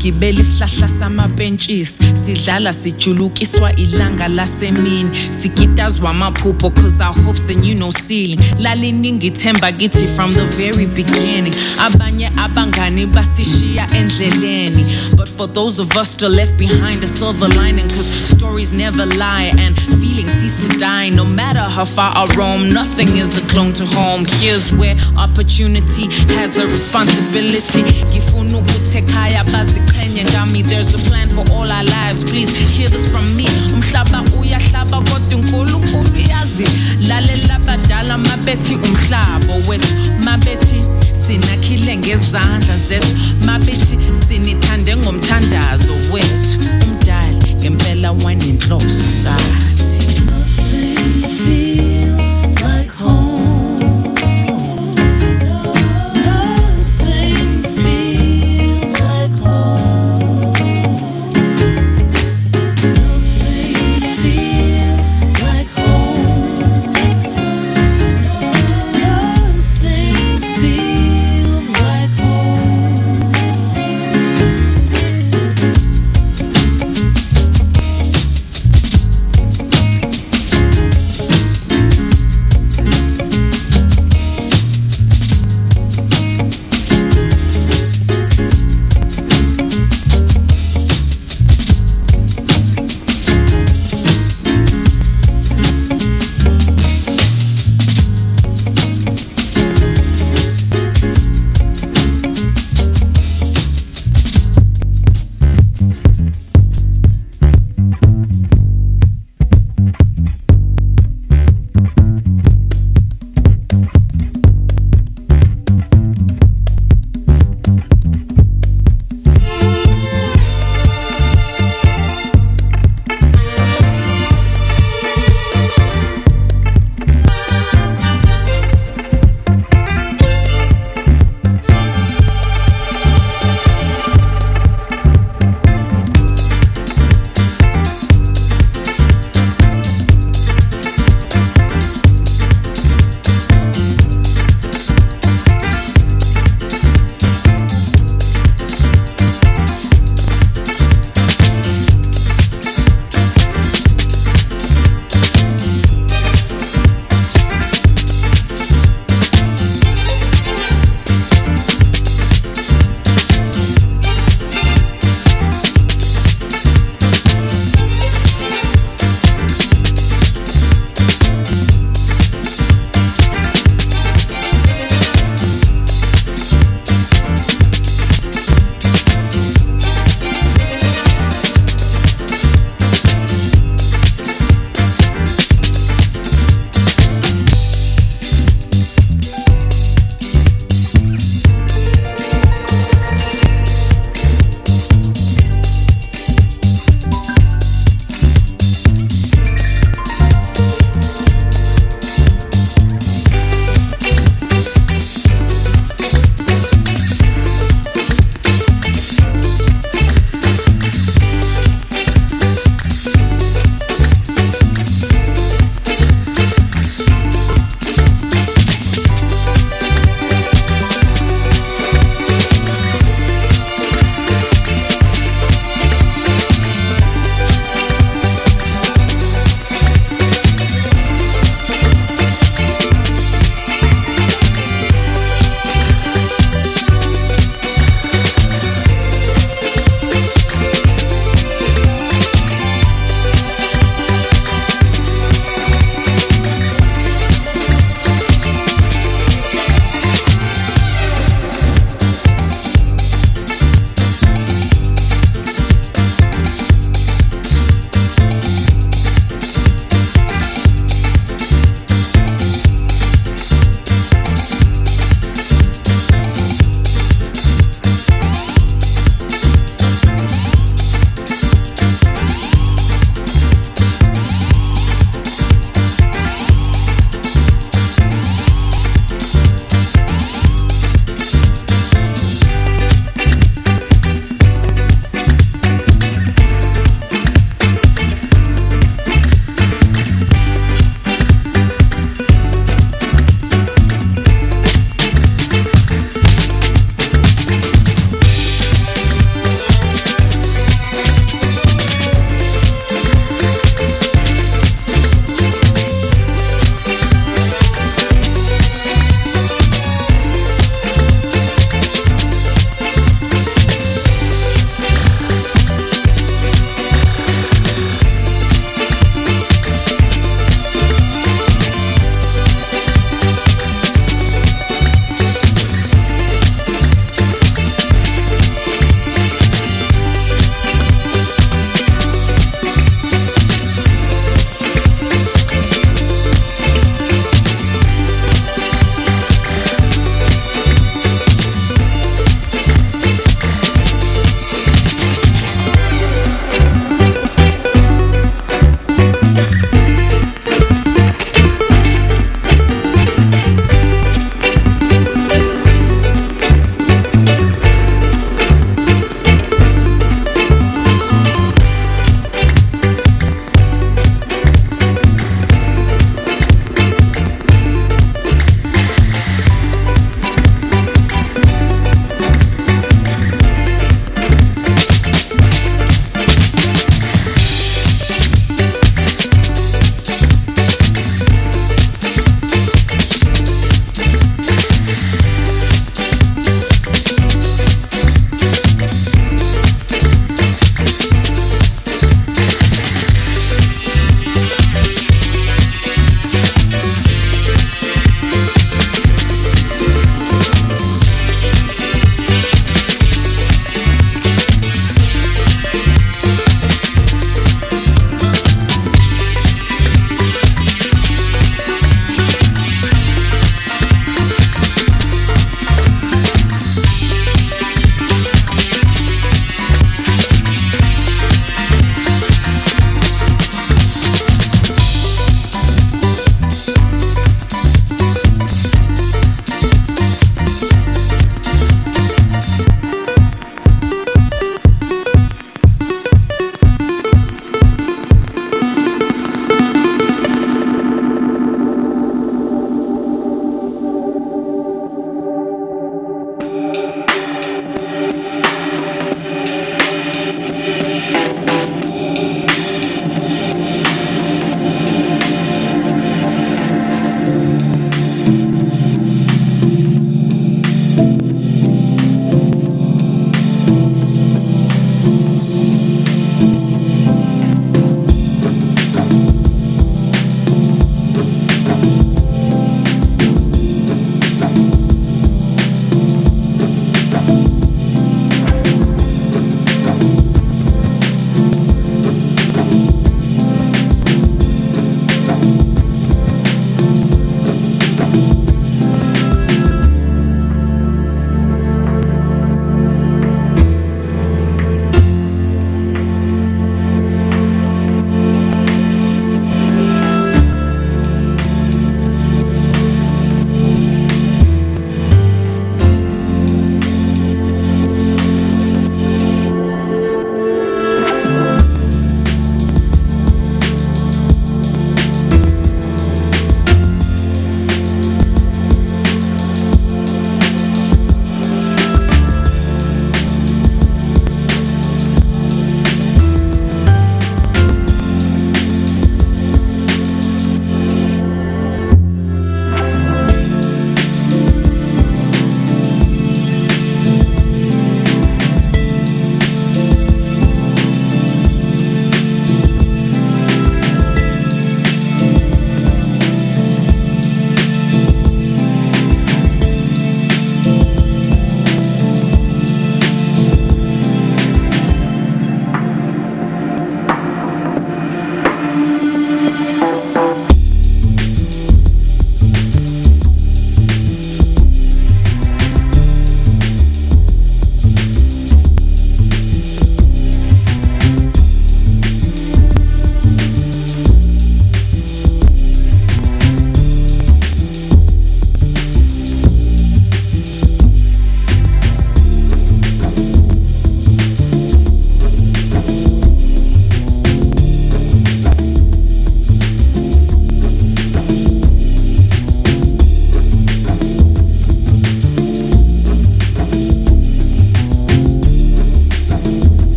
sigibela isihlahla samapentshisi sidlala sijulukiswa ilanga lasemini sigitazwa amaphupho cause our hopes then you know ceiling lalini ngithemba kithi from the very beginning abanye abangani basishiya endleleni but for those of us still left behind a silver lining cause stories never lie and feelings cease to die no matter how far I roam nothing is a clone to home here's where opportunity has a responsibility ngifuna ukuthekhaya baziqhenye ngami there's a plan for all our lives please hear this from me umhlaba uyahlaba kodwa uNkulunkulu uyazi lalela badala mabethi umhlaba wethu mabethi sinakhile ngezandla zethu mabethi sinithande ngomthandazo wethu umdali ngempela wanenhloso ngathi nothing feels like home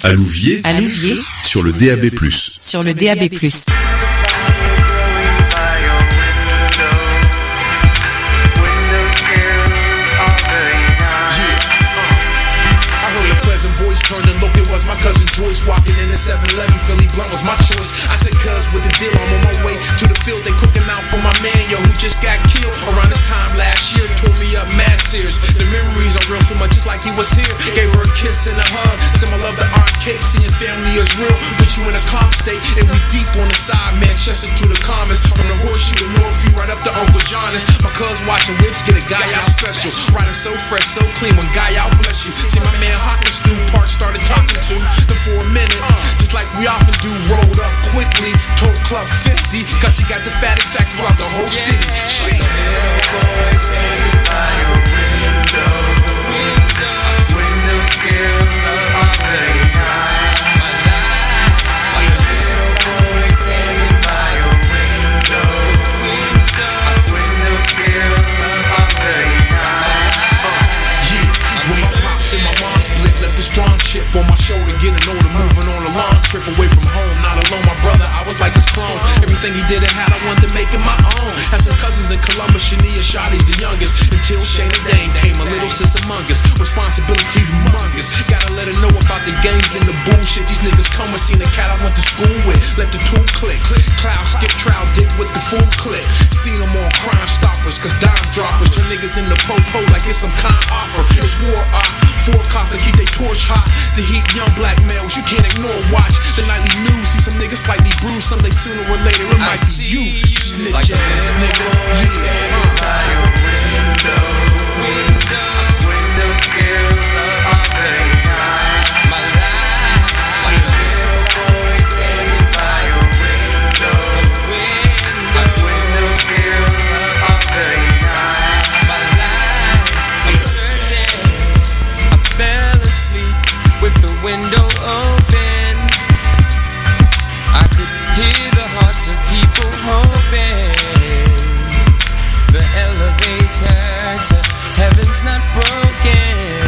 À Louviers. Sur le DAB+. Sur le DAB+. Turned and looked, it was my cousin Joyce walking in the 7-Eleven. Philly Blunt was my choice. I said, cuz, with the deal, I'm on my way to the field. They cooking out for my man, yo, who just got killed around this time last year. Tore me up mad tears. The memories are real, so much just like he was here. Gave her a kiss and a hug. Said my love to Aunt Kate, seeing family is real. Put you in a calm state, and we deep on the side, Manchester to the Comets. From the Horseshoe to Northview, right up to Uncle John's. My cuz watching whips, get a guy out special. Riding so fresh, so clean, when guy out bless you. See my man Hawkins, Stu Park started talking to them for a minute, just like we often do. Rolled up quickly, told Club 50, cause he got the fattest sacks throughout the whole city. Shit. Like a little boy standing by your window. Window sills are very high. Like a little boy standing by your window. Window sills are very high. Yeah, when my pops and my mom split, left a strong chip on my shoulder, getting older, moving on a long trip away from home. Not alone, my brother, I was like his clone. Everything he did and had, I wanted to make it my own. Had some cousins in Columbus, Shania, Shotty's the youngest. Until Shane and Dane came, a little sis among us. Responsibility humongous. Gotta let her know about the games and the bullshit. These niggas come and seen the cat I went to school with. Let the tool click. Cloud, skip, trial, dick with the full click. Seen them on Crime Stoppers, cause dime droppers turn niggas in the po-po like it's some kind offer. It's war art. 4 cops to keep they torch hot. To heat young black males, you can't ignore. Watch the nightly news. See some niggas slightly bruised. Someday sooner or later it might be you. Snitch like ass nigga. Yeah. By your window. Window sills are very high. My life. Like a little boy standing by your window. Window sills are very high. My life. I'm searching. I fell asleep with the window open. I could hear the hearts of people hoping. The elevator to heaven's not broken.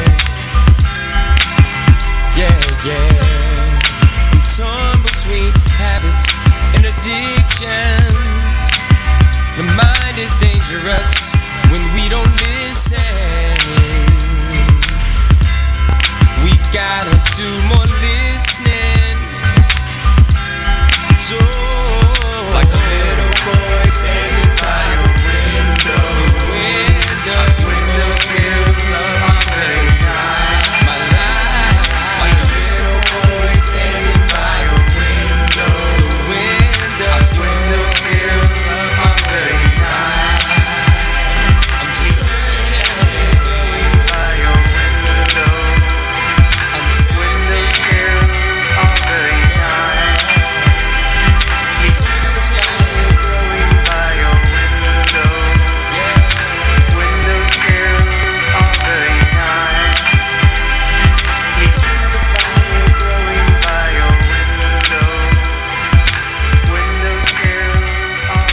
Yeah, yeah. I'm torn between habits and addictions. The mind is dangerous when we don't listen. We gotta do more listening. So, like a little boy standing by your window. Window sills are very high. My life. Like a little boy standing by your window. Window sills are very high. I'm just searching by your window. I'm searching are very high. Searching by your window. Yeah. Window sills are very high. Growing by your window. Window sills are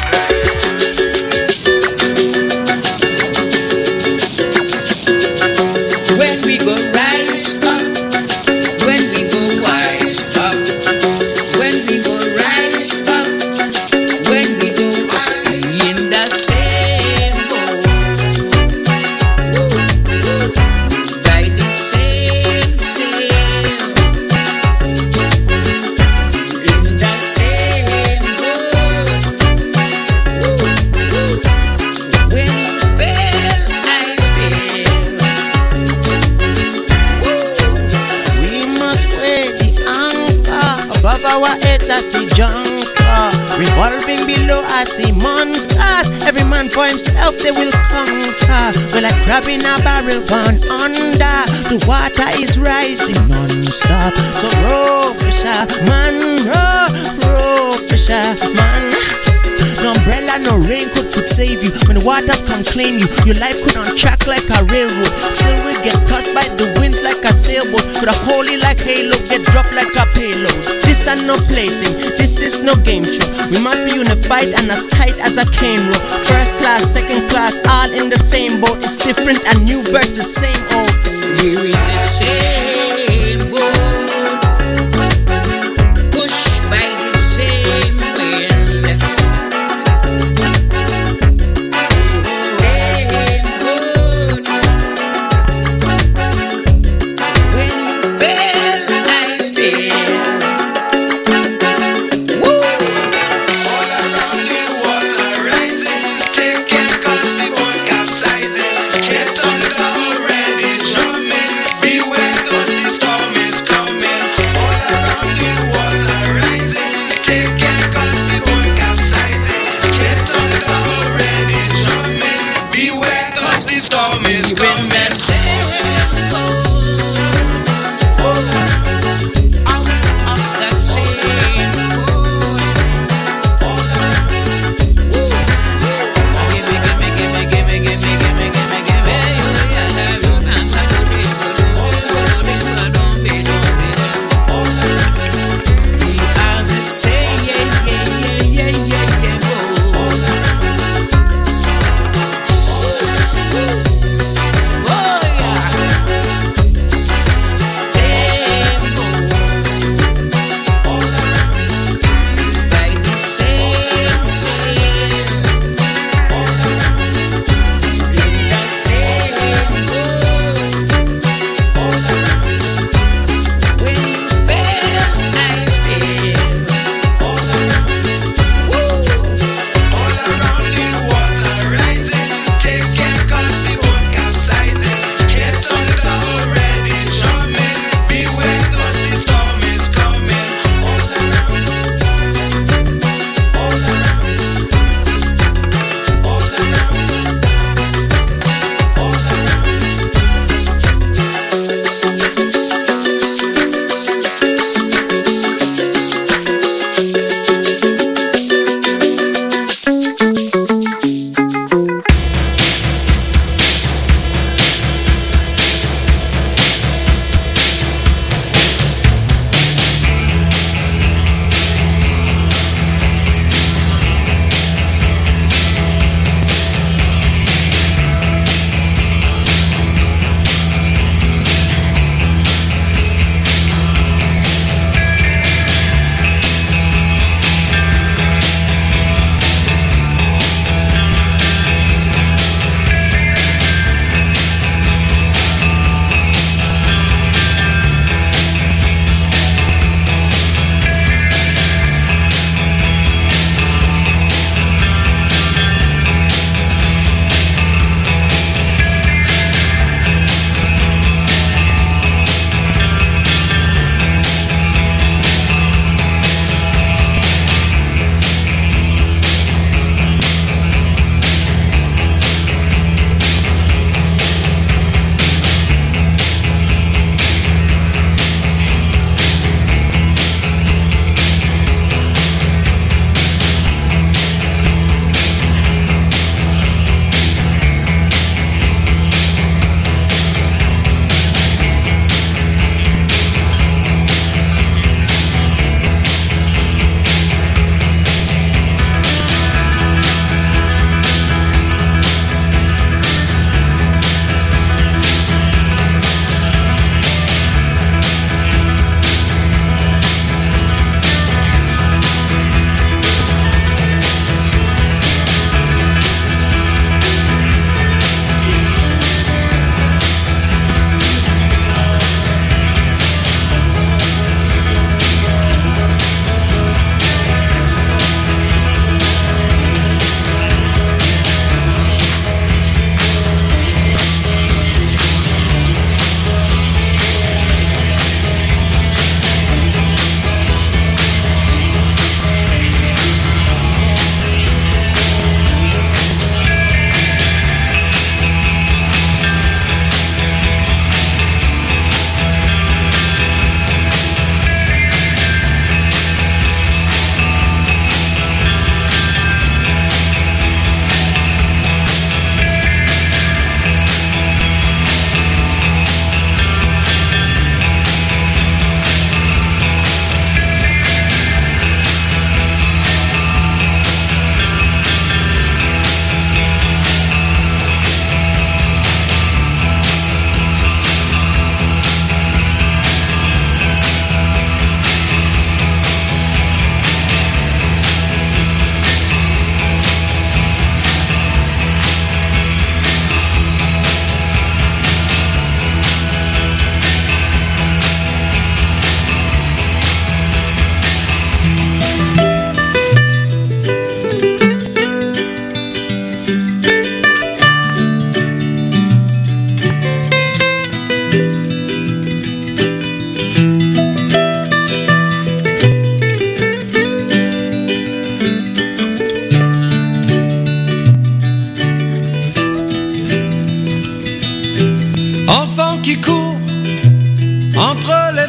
very high. When we go rise up, when we go wise up, when we go rise up, when we go in the same boat, by the same sail, in the same boat. When you fail, I fail. We must weigh the anchor above our heads. I see junker revolving below. I see monsters. Every man for himself they will conquer. We're like crab in a barrel gone under. The water is rising non-stop. So row fisherman, row fisherman. No umbrella, no raincoat could save you. When the waters come claim you, your life could on track like a railroad. Still we get tossed by the winds like a sailboat. Could have holy like halo, get dropped like a payload. This is no plaything, this is no game show. We must be unified and as tight as a cane rope. First class, second class, all in the same boat. It's different and new versus same old. We're in the same boat.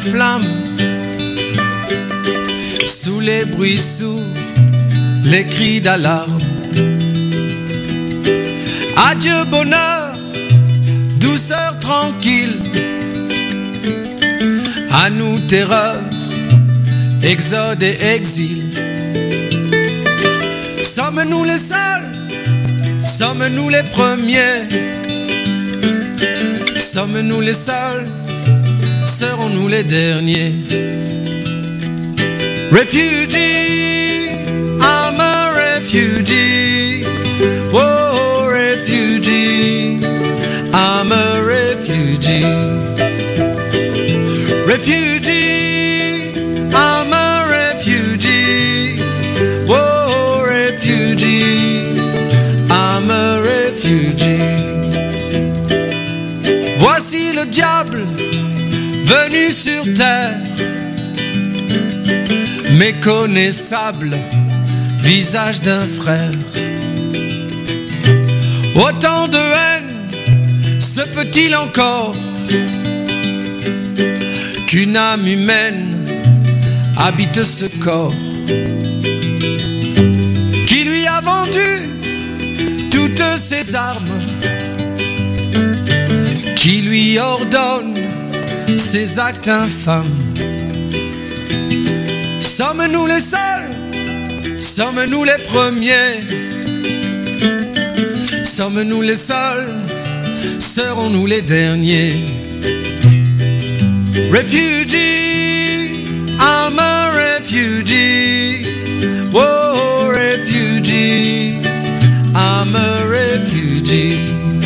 flammes, sous les bruits sourds, les cris d'alarme. Adieu bonheur, douceur tranquille, à nous terreur, exode et exil. Sommes-nous les seuls? Sommes-nous les premiers? Sommes-nous les seuls? Serons-nous les derniers? Refugee, I'm a refugee. Whoa, refugee, I'm a refugee. Refugee, I'm a refugee. Whoa, refugee, I'm a refugee. Voici le diable venu sur terre, méconnaissable, visage d'un frère. Autant de haine se peut-il encore qu'une âme humaine habite ce corps? Qui lui a vendu toutes ses armes? Qui lui ordonne ces actes infâmes? Sommes-nous les seuls? Sommes-nous les premiers? Sommes-nous les seuls? Serons-nous les derniers? Refugee, I'm a refugee. Whoa, refugee, I'm a refugee.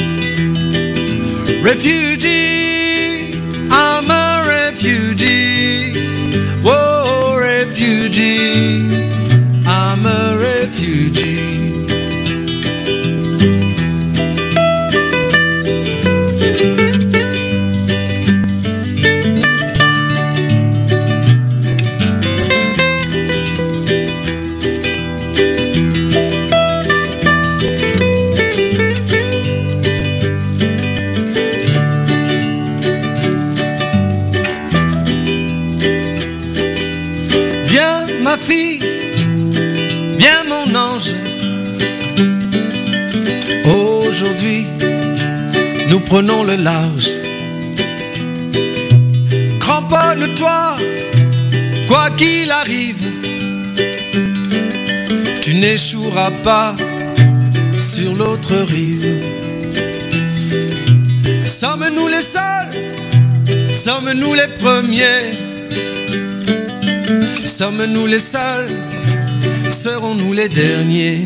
Refugee, I'm a refugee. Whoa, refugee, I'm a refugee. Ma fille, viens mon ange. Aujourd'hui, nous prenons le large. Cramponne-toi, quoi qu'il arrive. Tu n'échoueras pas sur l'autre rive. Sommes-nous les seuls? Sommes-nous les premiers? Sommes-nous les seuls? Serons-nous les derniers?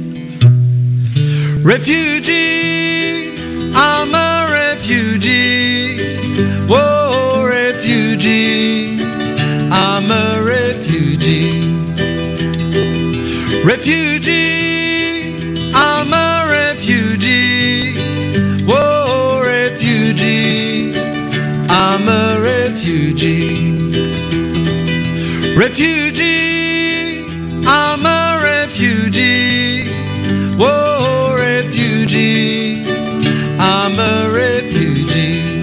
Refugee, I'm a refugee. Whoa, refugee, I'm a refugee. Refugee, I'm a refugee. Whoa, refugee, I'm a refugee. Refugee, I'm a refugee. Whoa, refugee, I'm a refugee.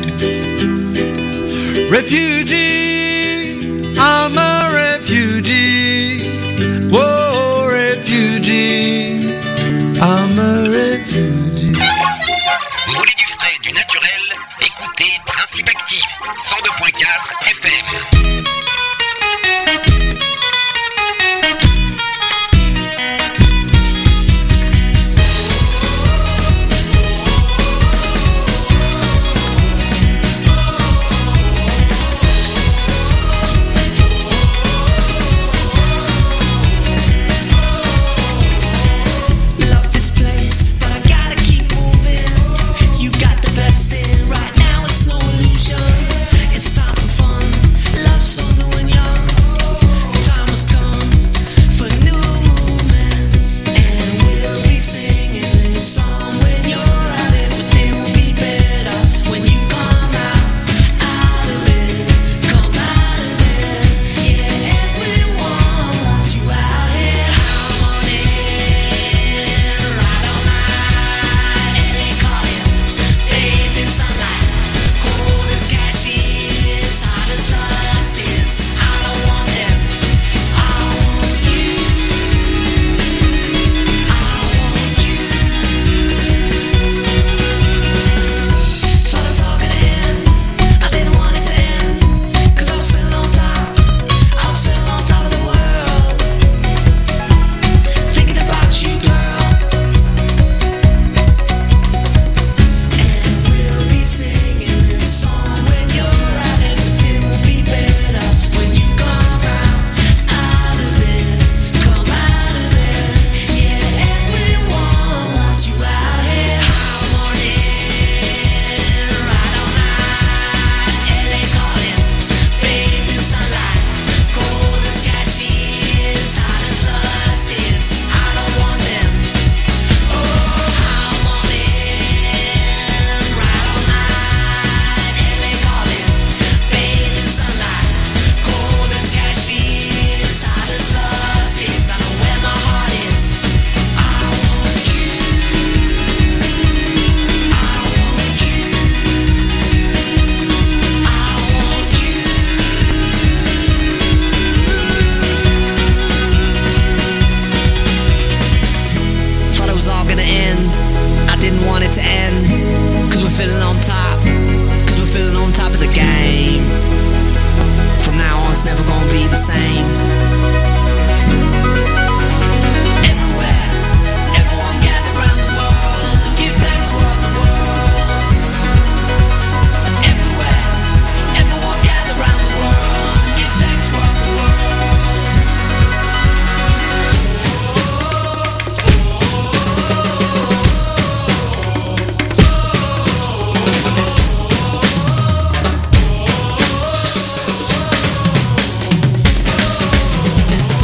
Refugee, I'm a refugee. Whoa, refugee, I'm a refugee. Vous voulez du frais, du naturel? Écoutez Principe Actif, 102.4 FM.